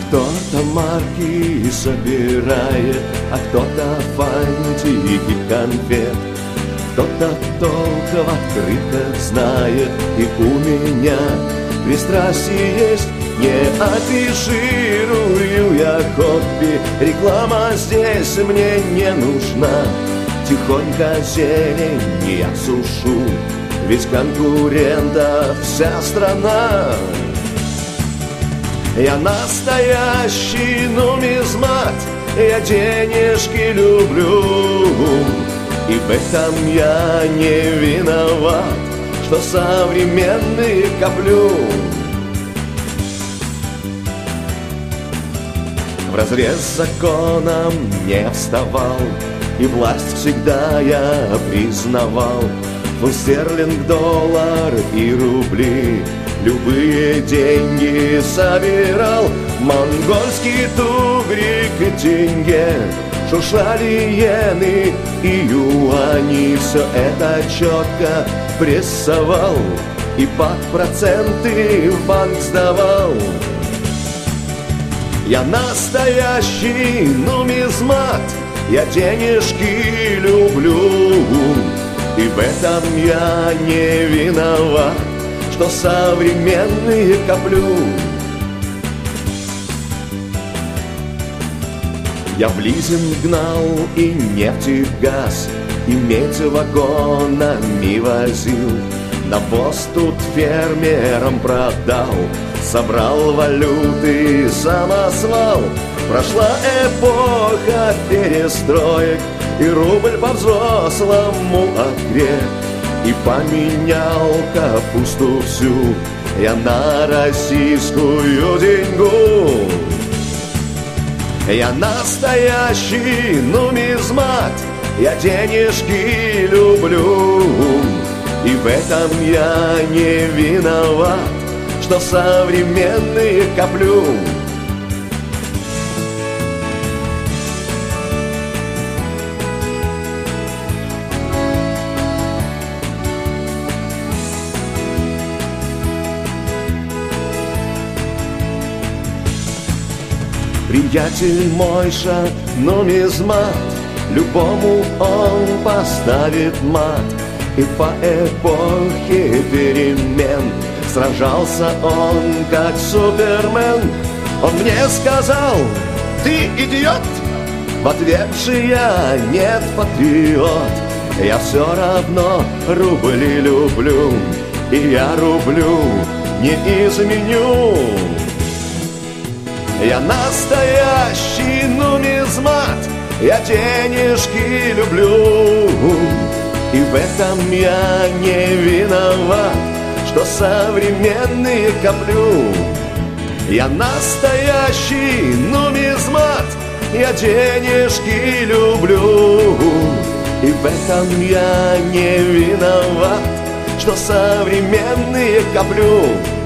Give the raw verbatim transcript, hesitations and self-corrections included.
Кто-то марки собирает, а кто-то фантики конфет. Кто-то толк в открытках знает, и у меня пристрастие есть. Не афиширую я хобби, реклама здесь мне не нужна. Тихонько зелень я сушу, ведь конкурентов вся страна. Я настоящий нумизмат, я денежки люблю, и в этом я не виноват, что современные коплю. Вразрез с законом не вставал, и власть всегда я признавал. Фунт стерлинг, доллар и рубли, любые деньги собирал. Монгольский тугрик, тенге, шуршали иены и юани. Все это четко прессовал и под проценты в банк сдавал. Я настоящий нумизмат, я денежки люблю, и в этом я не виноват, что современные коплю. Я в лизинг гнал и нефть и газ, и медь вагонами возил. Навоз тут фермерам продал, собрал валюты самосвал. Прошла эпоха перестроек, и рубль по-взрослому окреп. И поменял капусту всю я на российскую деньгу. Я настоящий нумизмат, я денежки люблю, и в этом я не виноват, что современные коплю. Приятель Мойша, нумизмат, любому он поставит мат. И по эпохе перемен сражался он как супермен. Он мне сказал: ты идиот. В ответ же я: нет, патриот. Я все равно рубли люблю, и я рублю не изменю. Я настоящий нумизмат, я денежки люблю, и в этом я не виноват, что современные коплю. Я настоящий нумизмат, я денежки люблю, и в этом я не виноват, что современные коплю.